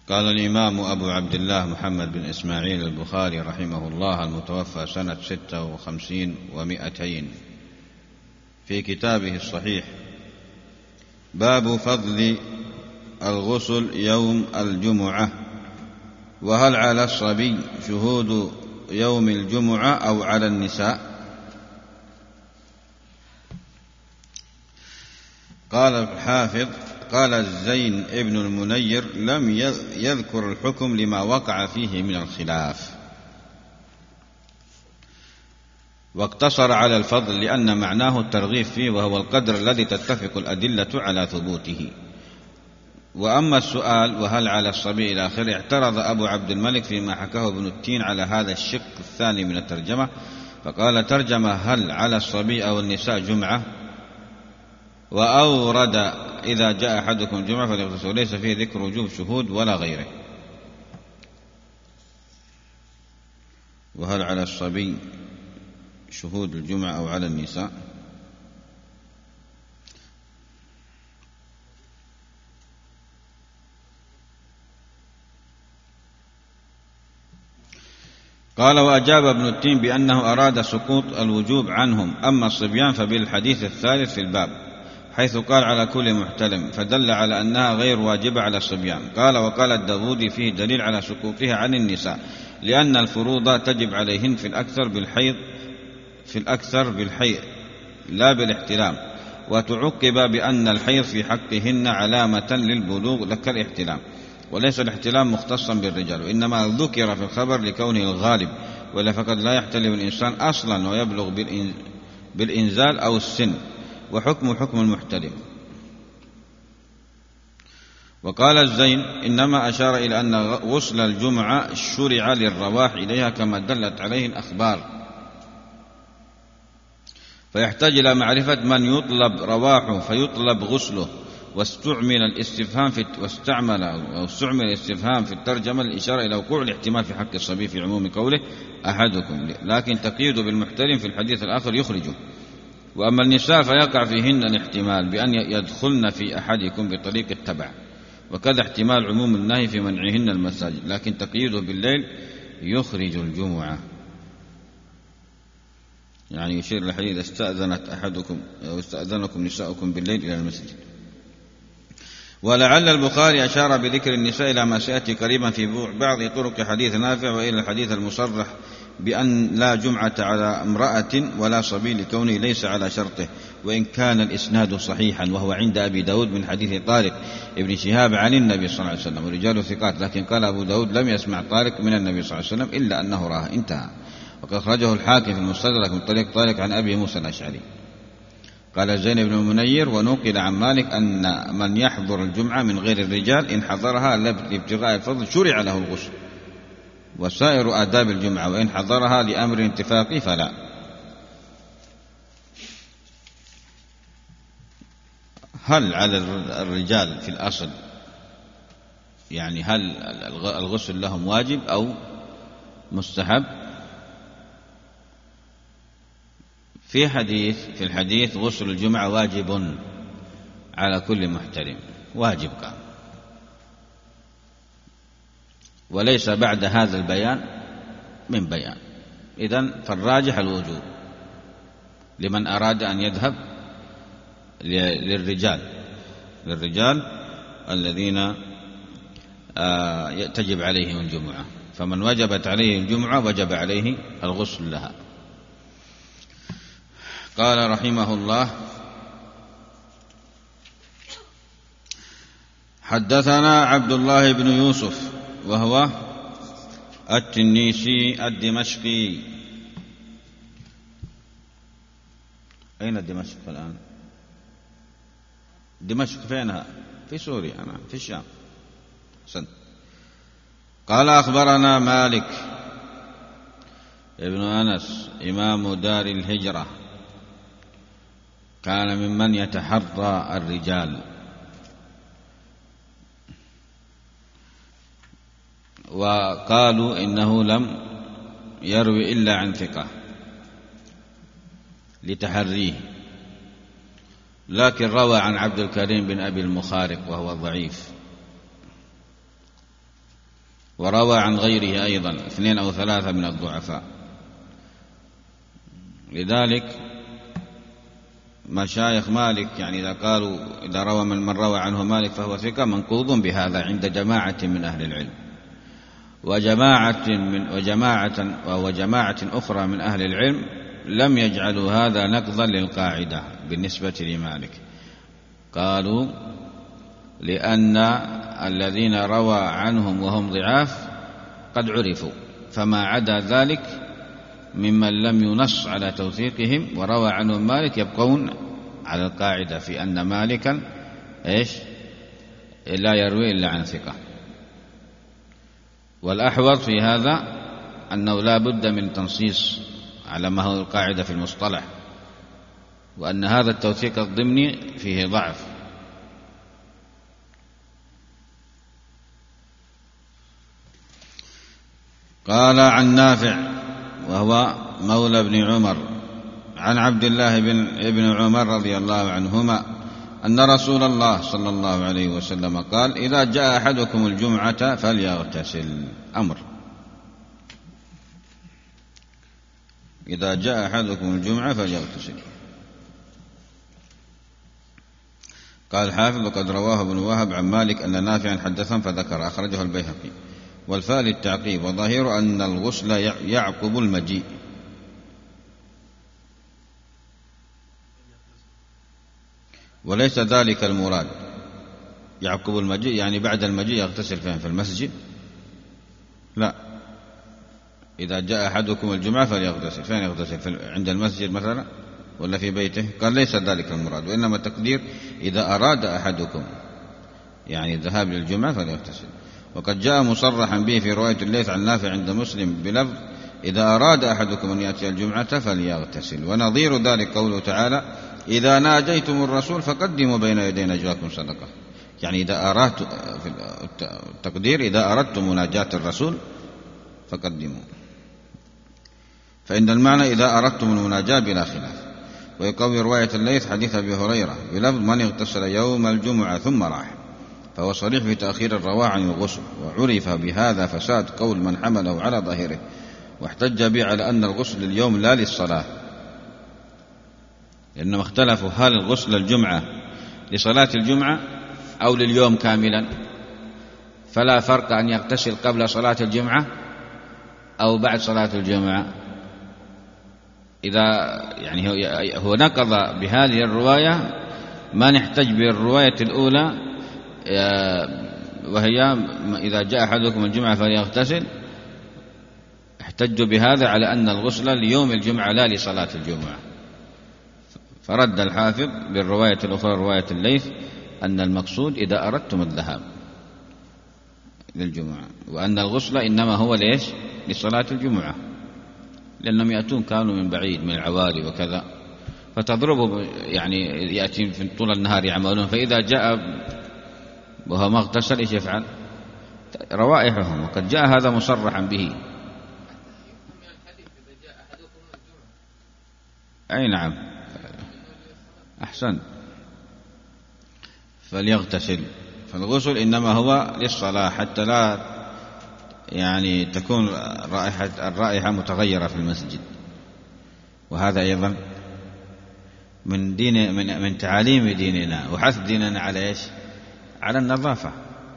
قال الإمام أبو عبد الله محمد بن إسماعيل البخاري رحمه الله المتوفى سنة 56 و200 في كتابه الصحيح: باب فضل الغسل يوم الجمعة، وهل على الصبي شهود يوم الجمعة أو على النساء؟ قال الحافظ: قال الزين ابن المنير: لم يذكر الحكم لما وقع فيه من الخلاف، واقتصر على الفضل لأن معناه الترغيب فيه، وهو القدر الذي تتفق الأدلة على ثبوته. وأما السؤال وهل على الصبي إلى آخره، اعترض أبو عبد الملك فيما حكاه ابن التين على هذا الشق الثاني من الترجمة، فقال: ترجمة هل على الصبي أو النساء جمعة، وأورد إذا جاء أحدكم الجمعة فليغتسل، وليس فيه ذكر وجوب شهود ولا غيره. وهل على الصبي شهود الجمعة أو على النساء؟ قال: وأجاب ابن التين بأنه أراد سقوط الوجوب عنهم، أما الصبيان فبالحديث الثالث في الباب حيث قال على كل محتلم، فدل على أنها غير واجبة على الصبيان. قال: وقال الداودي فيه دليل على سقوطها عن النساء، لأن الفروض تجب عليهن في الأكثر بالحيض لا بالاحتلام، وتعقب بأن الحيض في حقهن علامة للبلوغ كالاحتلام، وليس الاحتلام مختصا بالرجال، وإنما ذكر في الخبر لكونه الغالب، ولا فقد لا يحتلم الإنسان أصلا ويبلغ بالإنزال أو السن، وحكم حكم المحتلم. وقال الزين: إنما أشار إلى أن غسل الجمعة شرع للرواح إليها كما دلت عليه الأخبار، فيحتاج إلى معرفة من يطلب رواحه فيطلب غسله. واستعمل الاستفهام في الترجمة للإشارة إلى وقوع الاحتمال في حق الصبي في عموم قوله أحدكم، لكن تقييد بالمحتلم في الحديث الآخر يخرجه. وأما النساء فيقع فيهن الاحتمال بأن يدخلن في أحدكم بطريق التبع، وكذا احتمال عموم النهي في منعهن المساجد، لكن تقييده بالليل يخرج الجمعة. يعني يشير الحديث: استأذنكم نساؤكم بالليل إلى المسجد. ولعل البخاري أشار بذكر النساء إلى ما سيأتي قريبا في بعض طرق حديث نافع، وإلى الحديث المصرح بأن لا جمعة على امرأة ولا صبي لكونه ليس على شرطه، وإن كان الإسناد صحيحا، وهو عند أبي داود من حديث طارق ابن شهاب عن النبي صلى الله عليه وسلم، ورجال ثقات، لكن قال أبو داود: لم يسمع طارق من النبي صلى الله عليه وسلم إلا أنه راه، انتهى. وقد أخرجه الحاكم في المستدرك من طريق طارق عن أبي موسى الأشعري. قال زين بن المنير: ونقل عن مالك أن من يحضر الجمعة من غير الرجال إن حضرها لابتغاء الفضل شرع له الغسل وسائر آداب الجمعة، وإن حضرها لأمر اتفاقي فلا. هل على الرجال في الأصل، يعني هل الغسل لهم واجب أو مستحب؟ في الحديث غسل الجمعة واجب على كل محترم، واجب قال، وليس بعد هذا البيان من بيان. إذن فالراجح الوجوب لمن أراد أن يذهب للرجال الذين تجب عليهم الجمعة، فمن وجبت عليه الجمعة وجب عليه الغسل لها. قال رحمه الله: حدثنا عبد الله بن يوسف وهو التنيسي الدمشقي. أين دمشق الآن؟ دمشق فينها؟ في سوريا، أنا في الشام. قال: أخبرنا مالك ابن أنس إمام دار الهجرة، كان ممن يتحرى الرجال، وقالوا إنه لم يروي إلا عن ثقة لتحريه، لكن روى عن عبد الكريم بن أبي المخارق وهو ضعيف. وروى عن غيره أيضا 2 أو 3 من الضعفاء. لذلك مشايخ مالك يعني إذا قالوا إذا روى من روى عنه مالك فهو ثقة منقوض بهذا عند جماعة من أهل العلم، وجماعة أخرى من أهل العلم لم يجعلوا هذا نقضا للقاعدة بالنسبة لمالك. قالوا لأن الذين روى عنهم وهم ضعاف قد عرفوا، فما عدا ذلك ممن لم ينص على توثيقهم وروى عنهم مالك يبقون على القاعدة في أن مالكا لا يروي إلا عن ثقة. والأحوط في هذا أنه لا بد من تنصيص على ما هو القاعدة في المصطلح، وأن هذا التوثيق الضمني فيه ضعف. قال عن نافع وهو مولى بن عمر عن عبد الله بن عمر رضي الله عنهما أن رسول الله صلى الله عليه وسلم قال: إذا جاء أحدكم الجمعة فليغتسل. أمر، إذا جاء أحدكم الجمعة فليغتسل. قال الحافظ: وقد رواه ابن وهب عن مالك أن نافعا حدثهم فذكر، أخرجه البيهقي. والفاء للتعقيب، وظاهر أن الغسل يعقب المجيء. وليس ذلك المراد. يعقب المجيء يعني بعد المجيء يغتسل فين؟ في المسجد؟ لا، إذا جاء أحدكم الجمعة فليغتسل. فين يغتسل؟ عند المسجد مثلا ولا في بيته؟ قال ليس ذلك المراد، وإنما التقدير إذا أراد أحدكم يعني الذهاب للجمعة فليغتسل. وقد جاء مصرحا به في رواية الليث عن نافع عند مسلم بلفظ: إذا أراد أحدكم أن يأتي الجمعة فليغتسل. ونظير ذلك قوله تعالى: إذا ناجيتم الرسول فقدموا بين يدي نجواكم صدقة. يعني إذا أردت في التقدير إذا أردتم مناجاة الرسول فقدموا، فإن المعنى إذا أردتم المناجاة بلا خلاف. ويقوي رواية الليث حديث أبي هريرة بلفظ: من اغتسل يوم الجمعة ثم راح، فهو صريح في تأخير الرواح عن الغسل. وعرف بهذا فساد قول من حمله على ظاهره، واحتج به على أن الغسل اليوم لا للصلاة، لأنهم اختلفوا هل الغسل الجمعة لصلاة الجمعة أو لليوم كاملا، فلا فرق أن يغتسل قبل صلاة الجمعة أو بعد صلاة الجمعة. إذا يعني هو نقض بهذه الرواية ما نحتج بالرواية الأولى، وهي إذا جاء أحدكم الجمعة فليغتسل. احتجوا بهذا على أن الغسل ليوم الجمعة لا لصلاة الجمعة. فرد الحافظ بالرواية الأخرى رواية الليث أن المقصود إذا أردتم الذهاب للجمعة، وأن الغسل إنما هو لصلاة الجمعة، لأنهم يأتون كانوا من بعيد من العوالي وكذا، فتضربوا يعني يأتي في طول النهار يعملون، فإذا جاء وهو مغتسل إيش يفعل؟ روائحهم. وقد جاء هذا مصرحا به. أي نعم، أحسن. فليغتسل، فالغسل إنما هو للصلاة حتى لا يعني تكون الرائحة متغيرة في المسجد. وهذا أيضا من تعاليم ديننا وحث ديننا على إيش؟ على النظافة.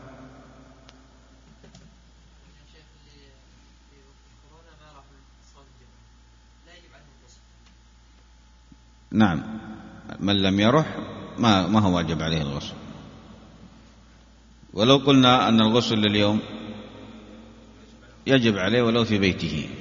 نعم، من لم يرح ما هو واجب عليه الغسل. ولو قلنا أن الغسل لليوم يجب عليه ولو في بيته.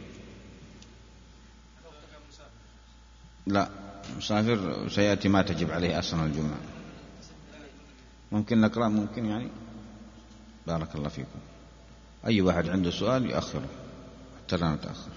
لا، مسافر سيأتي ما تجب عليه أصلا الجمعة. ممكن نقرأ؟ ممكن يعني. بارك الله فيكم. أي واحد عنده سؤال يؤخره حتى لا نتأخر.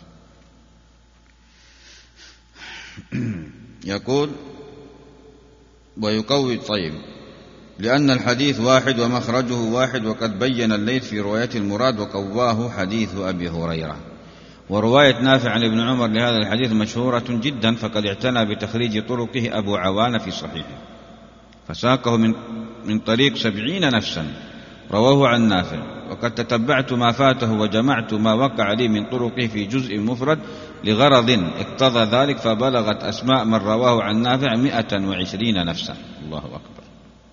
يقول: ويقوي طيب لأن الحديث واحد ومخرجه واحد، وقد بين الليث في رواية المراد وقواه حديث أبي هريرة. ورواية نافع عن ابن عمر لهذا الحديث مشهورة جدا، فقد اعتنى بتخريج طرقه أبو عوان في صحيحه، فساقه من طريق 70 نفسا، رواه عن نافع. وقد تتبعت ما فاته وجمعت ما وقع لي من طرقه في جزء مفرد لغرض اقتضى ذلك، فبلغت أسماء من رواه عن نافع 120 نفسا. الله أكبر.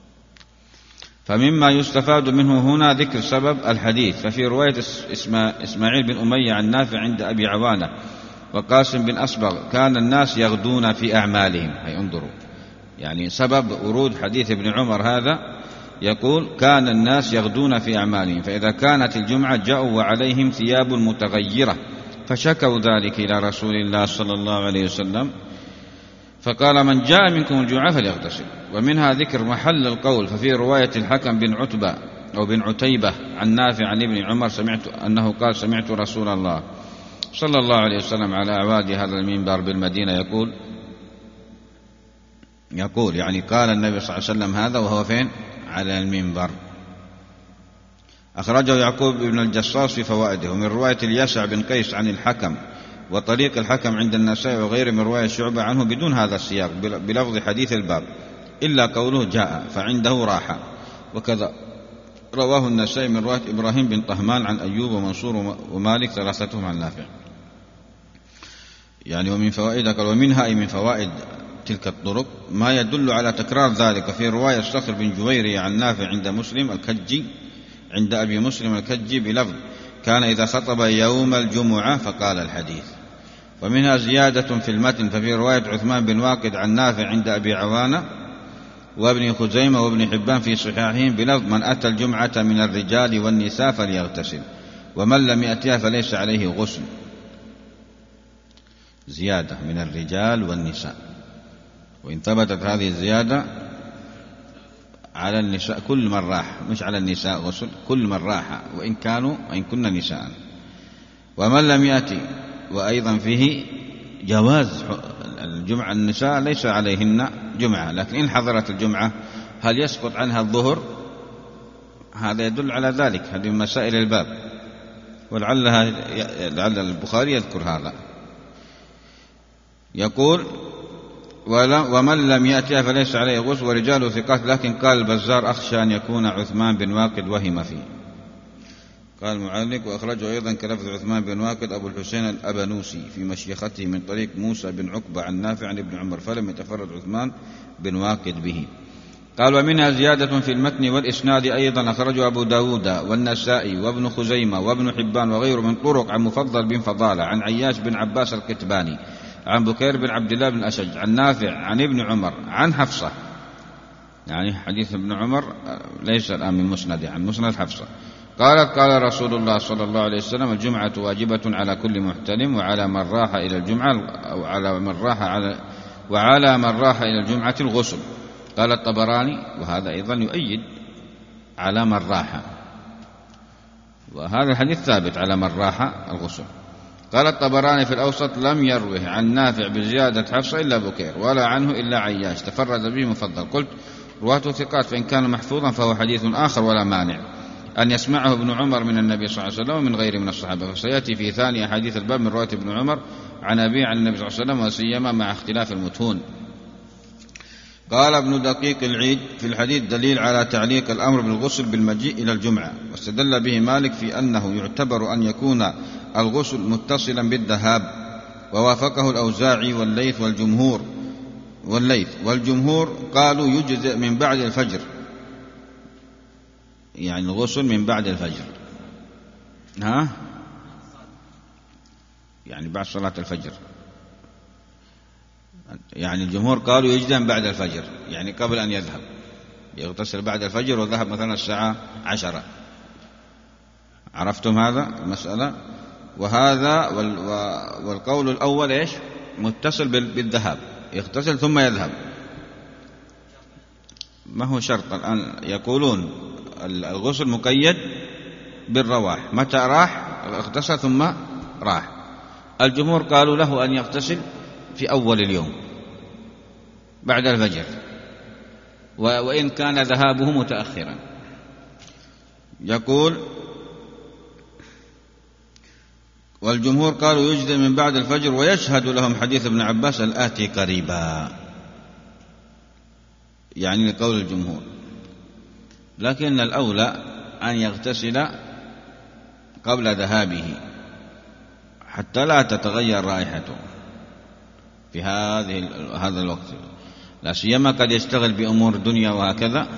فمما يستفاد منه هنا ذكر سبب الحديث. ففي رواية إسماعيل بن أمية عن نافع عند أبي عوانة وقاسم بن أصبغ كان الناس يغدون في أعمالهم. هي انظروا، يعني سبب ورود حديث ابن عمر هذا يقول كان الناس يغدون في أعمالهم، فإذا كانت الجمعة جاءوا وعليهم ثياب متغيرة فشكوا ذلك إلى رسول الله صلى الله عليه وسلم، فقال من جاء منكم الجمعة فليغتسل. ومنها ذكر محل القول. ففي رواية الحكم بن عتبة أو بن عتيبة عن نافع عن ابن عمر أنه قال سمعت رسول الله صلى الله عليه وسلم على أعواد هذا المنبر بالمدينة يقول يعني قال النبي صلى الله عليه وسلم هذا وهو فين؟ على المنبر. أخرجه يعقوب بن الجصاص في فوائده. ومن رواية اليسع بن قيس عن الحكم وطريق الحكم عند النسائي وغيره من رواية شعبة عنه بدون هذا السياق بلفظ حديث الباب إلا قوله جاء فعنده راحة. وكذا رواه النسائي من رواية إبراهيم بن طهمان عن أيوب ومنصور ومالك ثلاثتهم عن نافع. يعني ومن فوائد قال ومنها أي من فوائد تلك الطرق ما يدل على تكرار ذلك. في رواية الصخر بن جويري عن نافع عند مسلم الكجي عند أبي مسلم الكجي بلفظ كان إذا خطب يوم الجمعة فقال الحديث. ومنها زيادة في المتن. ففي رواية عثمان بن واقد عن نافع عند أبي عوانة وابن خزيمة وابن حبان في صحيحهم بلفظ من أتى الجمعة من الرجال والنساء فليغتسل ومن لم يأتها فليس عليه غسل. زيادة من الرجال والنساء، وإن ثبتت هذه الزيادة على النساء كل من راح، مش على النساء غسل، كل من راح وإن كن نساء. ومن لم يأتي، وأيضا فيه جواز الجمعة النساء ليس عليهن جمعة، لكن إن حضرت الجمعة هل يسقط عنها الظهر؟ هذا يدل على ذلك. هذه من مسائل الباب، ولعل البخاري يذكر هذا. يقول ومن لم يأتها فليس عليه غسل ورجاله ثقات. لكن قال البزار أخشى أن يكون عثمان بن واقد وهم فيه. قال المعلق وأخرجه أيضا كلفظ عثمان بن واقد أبو الحسين الأبنوسي في مشيخته من طريق موسى بن عقبة عن نافع عن ابن عمر فلم يتفرد عثمان بن واقد به. قال ومنها زيادة في المتن والإسناد أيضا أخرجه أبو داود والنسائي وابن خزيمة وابن حبان وغيره من طرق عن مفضل بن فضالة عن عياش بن عباس القتباني عن بكير بن عبد الله بن الأشج عن نافع عن ابن عمر عن حفصة. يعني حديث ابن عمر ليس الآن من مسند، عن مسند حفصة قالت قال رسول الله صلى الله عليه وسلم الجمعة واجبة على كل محتلم وعلى من راح إلى الجمعة وعلى من راح إلى الجمعة الغسل. قال الطبراني وهذا أيضا يؤيد على من راح، وهذا الحديث ثابت على من راح الغسل. قال الطبراني في الأوسط لم يروه عن نافع بزيادة حفصة إلا بكير ولا عنه إلا عياش تفرد به مفضل. قلت رواته ثقات، فإن كان محفوظا فهو حديث آخر ولا مانع أن يسمعه ابن عمر من النبي صلى الله عليه وسلم ومن غيره من الصحابة. فسيأتي في ثاني أحاديث الباب من رواية ابن عمر عن أبي عن النبي صلى الله عليه وسلم وسيما مع اختلاف المتون. قال ابن دقيق العيد في الحديث دليل على تعليق الأمر بالغسل بالمجيء إلى الجمعة، واستدل به مالك في أنه يعتبر أن يكون الغسل متصلا بالذهاب، ووافقه الأوزاعي والجمهور قالوا يجزئ من بعد الفجر، يعني الغسل من بعد الفجر، يعني بعد صلاة الفجر. يعني الجمهور قالوا يجزئ بعد الفجر، يعني قبل أن يذهب، يغتسل بعد الفجر وذهب مثلا الساعة 10. عرفتم هذا المسألة؟ وهذا والقول الأول إيش؟ متصل بالذهاب، يغتسل ثم يذهب. ما هو شرط الآن، يقولون الغسل مقيد بالرواح، متى راح اغتسل ثم راح. الجمهور قالوا له أن يغتسل في أول اليوم بعد الفجر، وإن كان ذهابه متأخرا. يقول والجمهور قالوا يجزئ من بعد الفجر، ويشهد لهم حديث ابن عباس الآتي قريبا، يعني لقول الجمهور. لكن الأولى أن يغتسل قبل ذهابه حتى لا تتغير رائحته في هذا الوقت، لا سيما قد يشتغل بأمور الدنيا وهكذا،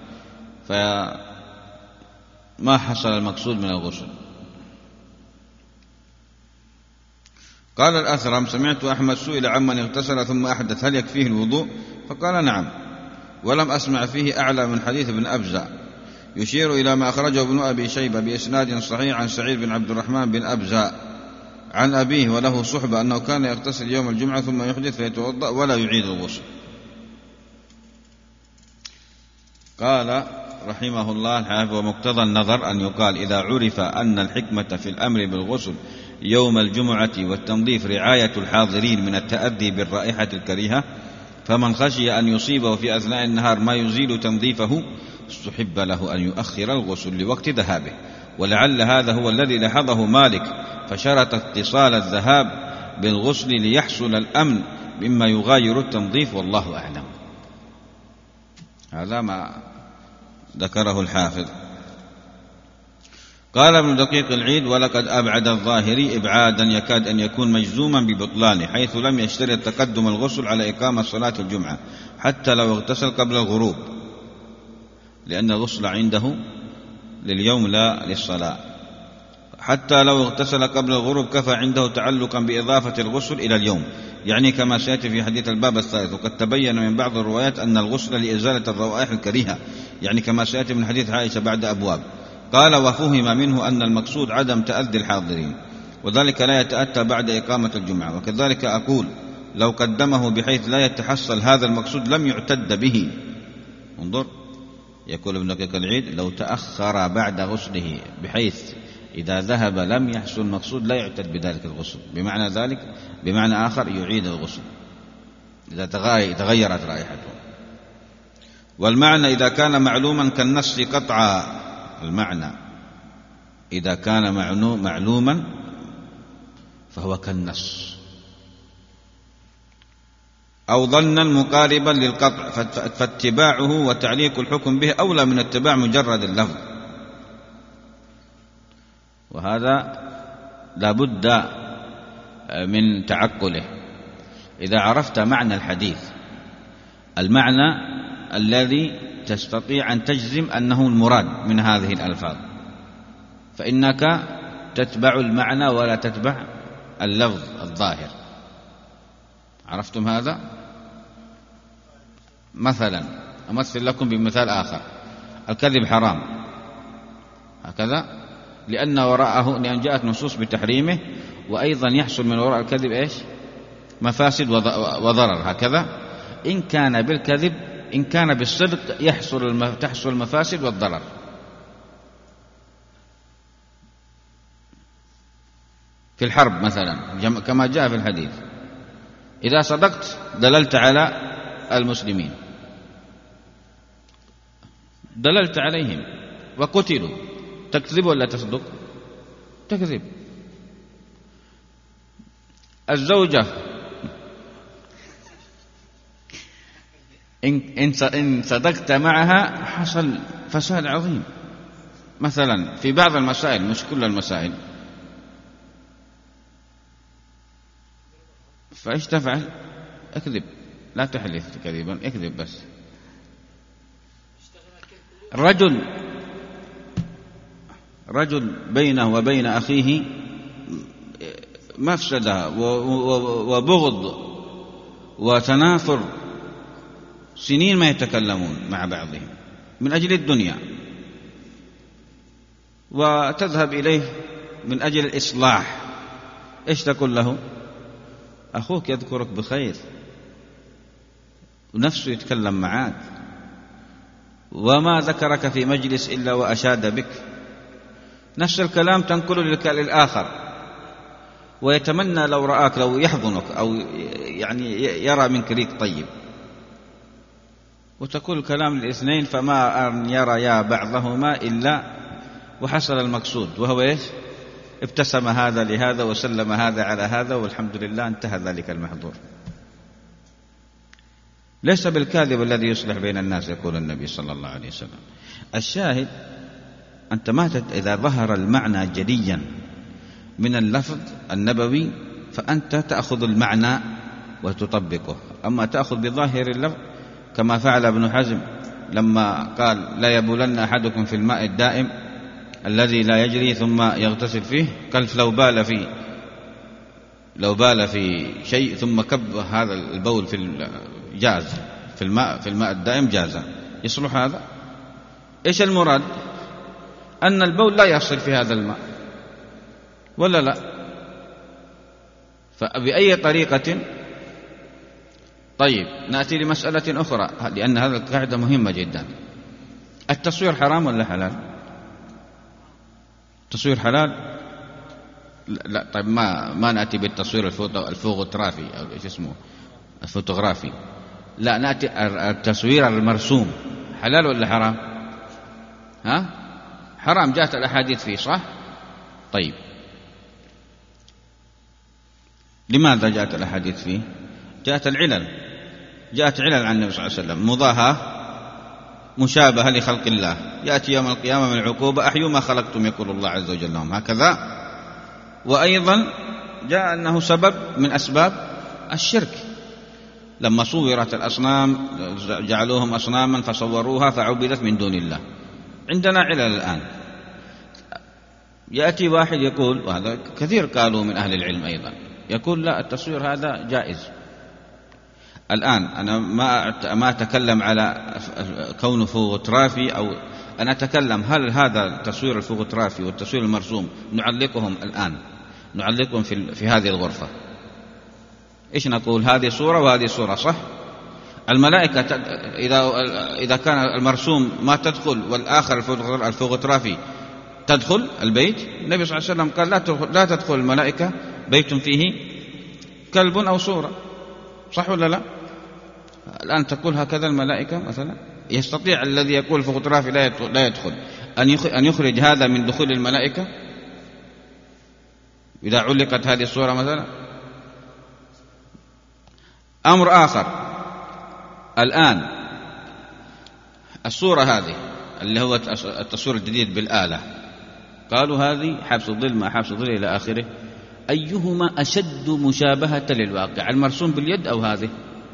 فما حصل المقصود من الغسل. قال الأثرم: سمعت أحمد سئل عمن اغتسل ثم أحدث هل يكفيه الوضوء؟ فقال: نعم، ولم أسمع فيه أعلى من حديث ابن أبزة، يشير إلى ما أخرجه ابن أبي شيبة بإسناد صحيح عن سعيد بن عبد الرحمن بن أبزة عن أبيه وله صحبة أنه كان يغتسل يوم الجمعة ثم يحدث فيتوضأ ولا يعيد الغسل. قال رحمه الله الحافظ: ومقتضى النظر أن يقال إذا عرف أن الحكمة في الأمر بالغسل يوم الجمعة والتنظيف رعاية الحاضرين من التأذي بالرائحة الكريهة، فمن خشي أن يصيبه في أثناء النهار ما يزيل تنظيفه استحب له أن يؤخر الغسل لوقت ذهابه، ولعل هذا هو الذي لاحظه مالك فشرط اتصال الذهاب بالغسل ليحصل الأمن مما يغاير التنظيف، والله أعلم. هذا ما ذكره الحافظ. قال ابن دقيق العيد: ولقد أبعد الظاهري إبعادا يكاد أن يكون مجزوما ببطلانه، حيث لم يشترط تقدم الغسل على إقامة صلاة الجمعة حتى لو اغتسل قبل الغروب، لأن الغسل عنده لليوم لا للصلاة. حتى لو اغتسل قبل الغروب كفى عنده تعلقا بإضافة الغسل إلى اليوم، يعني كما سيأتي في حديث الباب الثالث. وقد تبين من بعض الروايات أن الغسل لإزالة الروائح الكريهة، يعني كما سيأتي من حديث عائشة بعد أبواب. قال: وفهم منه أن المقصود عدم تأذي الحاضرين، وذلك لا يتأتى بعد إقامة الجمعة. وكذلك أقول لو قدمه بحيث لا يتحصل هذا المقصود لم يعتد به. انظر، يقول ابن دقيق العيد: لو تأخر بعد غسله بحيث إذا ذهب لم يحصل المقصود لا يعتد بذلك الغسل، بمعنى آخر يعيد الغسل إذا تغيرت رائحته. والمعنى إذا كان معلوما كالنص قطعا، المعنى إذا كان معلوما فهو كالنص، أو ظنا مقاربا للقطع، فاتباعه وتعليق الحكم به أولى من اتباع مجرد اللفظ. وهذا لا بد من تعقله. إذا عرفت معنى الحديث، المعنى الذي تستطيع أن تجزم أنه المراد من هذه الألفاظ، فإنك تتبع المعنى ولا تتبع اللفظ الظاهر. عرفتم هذا؟ مثلا أمثل لكم بمثال آخر: الكذب حرام، هكذا، لأن جاءت نصوص بتحريمه، وأيضا يحصل من وراء الكذب إيش؟ مفاسد وضرر، هكذا. إن كان بالصدق تحصل المفاسد والضرر. في الحرب مثلا كما جاء في الحديث: إذا صدقت دللت على المسلمين، دللت عليهم وقتلوا. تكذب ولا تصدق؟ تكذب. الزوجة إن صدقت معها حصل فساد عظيم، مثلا في بعض المسائل، مش كل المسائل. فإيش تفعل؟ اكذب، لا تحلف كذبا، اكذب بس. رجل بينه وبين أخيه مفسدة وبغض وتنافر، سنين ما يتكلمون مع بعضهم من أجل الدنيا، وتذهب إليه من أجل الإصلاح. إيش تقول له؟ أخوك يذكرك بخير ونفسه يتكلم معك، وما ذكرك في مجلس إلا وأشاد بك. نفس الكلام تنقله للآخر، ويتمنى لو رآك، لو يحضنك، أو يعني يرى منك ريق طيب، وتقول الكلام للاثنين، فما أن يرى بعضهما إلا وحصل المقصود، وهو إيش؟ ابتسم هذا لهذا وسلم هذا على هذا، والحمد لله انتهى ذلك المحظور. ليس بالكاذب الذي يصلح بين الناس، يقول النبي صلى الله عليه وسلم. الشاهد أنت إذا ظهر المعنى جليا من اللفظ النبوي فأنت تأخذ المعنى وتطبقه. أما تأخذ بظاهر اللفظ كما فعل ابن حزم لما قال لا يبولن أحدكم في الماء الدائم الذي لا يجري ثم يغتسل فيه، قال لو بال في شيء ثم كب هذا البول جاز في الماء الدائم جاز. يصلح هذا؟ إيش المراد؟ أن البول لا يصل في هذا الماء ولا لا؟ فبأي طريقة؟ طيب نأتي لمسألة أخرى، لأن هذه القاعدة مهمة جدا. التصوير حرام ولا حلال؟ التصوير حلال؟ لا. طيب ما نأتي بالتصوير الفوتوغرافي أو إيش اسمه الفوتوغرافي، لا نأتي التصوير المرسوم. حلال ولا حرام؟ حرام، جاءت الأحاديث فيه، صح؟ طيب لماذا جاءت الأحاديث فيه؟ جاءت علل عن النبي صلى الله عليه وسلم، مضاهاة مشابهة لخلق الله، يأتي يوم القيامة من العقوبة أحيوا ما خلقتم يقول الله عز وجل لهم، هكذا. وأيضا جاء أنه سبب من أسباب الشرك، لما صورت الأصنام جعلوهم أصناما فصوروها فعبدت من دون الله. عندنا علل الآن. يأتي واحد يقول، وهذا كثير قالوا من أهل العلم أيضا، يقول لا التصوير هذا جائز. الآن أنا ما أتكلم على كونه فوتوغرافي، أو أنا أتكلم هل هذا التصوير الفوتوغرافي والتصوير المرسوم نعلقهم الآن، نعلقهم في هذه الغرفة، إيش نقول؟ هذه صورة وهذه صورة، صح؟ الملائكة إذا كان المرسوم ما تدخل والآخر الفوتوغرافي تدخل البيت. النبي صلى الله عليه وسلم قال لا تدخل الملائكة بيت فيه كلب أو صورة، صح ولا لا؟ الآن تقول هكذا الملائكة مثلا، يستطيع الذي يقول فوتوغرافي لا يدخل أن يخرج هذا من دخول الملائكة إذا علقت هذه الصورة مثلا؟ أمر آخر، الآن الصورة هذه اللي هو التصوير الجديد بالآلة، قالوا هذه حبس ظل ما حبس ظل إلى آخره، أيهما أشد مشابهة للواقع، المرسوم باليد أو هذه؟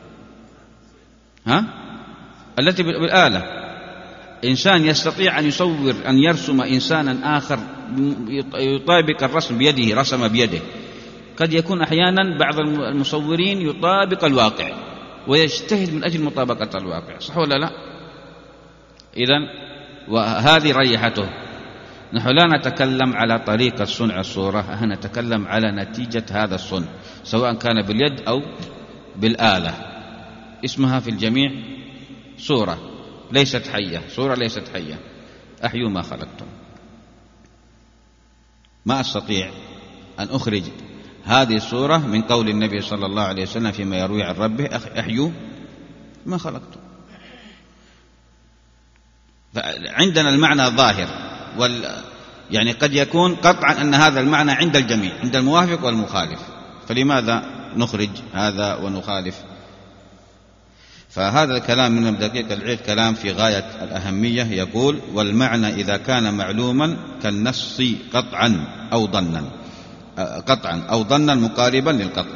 التي بالآلة. إنسان يستطيع أن يصور، أن يرسم إنسانا آخر يطابق الرسم بيده، رسم بيده. قد يكون أحيانا بعض المصورين يطابق الواقع ويجتهد من أجل مطابقة الواقع، صح ولا لا؟ إذن وهذه ريحته. نحن لا نتكلم على طريقة صنع الصورة، نتكلم على نتيجة هذا الصنع، سواء كان باليد أو بالآلة، اسمها في الجميع صورة ليست حية، صورة ليست حية. أحيوا ما خلقتم. ما أستطيع أن أخرج هذه الصورة من قول النبي صلى الله عليه وسلم فيما يروي عن ربه أحيوا ما خلقتم. عندنا المعنى ظاهر، يعني قد يكون قطعا أن هذا المعنى عند الجميع، عند الموافق والمخالف، فلماذا نخرج هذا ونخالف؟ فهذا الكلام من دقيق العيد كلام في غاية الأهمية. يقول والمعنى إذا كان معلوما كالنص قطعا أو ظنا مقاربا للقطع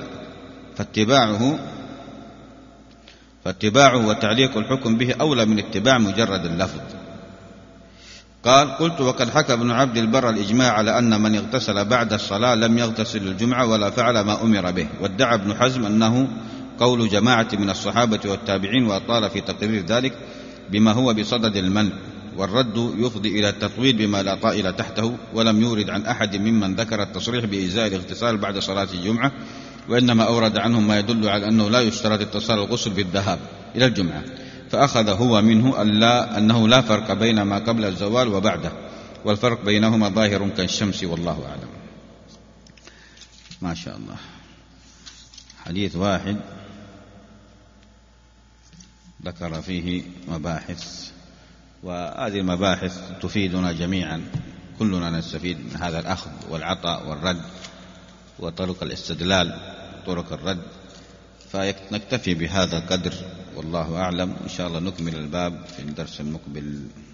فاتباعه وتعليق الحكم به أولى من اتباع مجرد اللفظ. قال قلت وقد حكى ابن عبد البر الإجماع على أن من اغتسل بعد الصلاة لم يغتسل الجمعة ولا فعل ما أمر به، وادعى ابن حزم أنه قول جماعة من الصحابة والتابعين، وأطال في تقرير ذلك بما هو بصدد المنع، والرد يفضي إلى التطويل بما لا طائل تحته، ولم يورد عن أحد ممن ذكر التصريح بإزاء الاغتسال بعد صلاة الجمعة، وإنما أورد عنهم ما يدل على أنه لا يشترط اتصال الغسل بالذهاب إلى الجمعة، فأخذ هو منه أنه لا فرق بين ما قبل الزوال وبعده، والفرق بينهما ظاهر كالشمس، والله أعلم. ما شاء الله. حديث واحد ذكر فيه مباحث، وهذه المباحث تفيدنا جميعا، كلنا نستفيد من هذا الأخذ والعطاء والرد وطرق الاستدلال طرق الرد، فنكتفي بهذا القدر والله أعلم. إن شاء الله نكمل الباب في الدرس المقبل.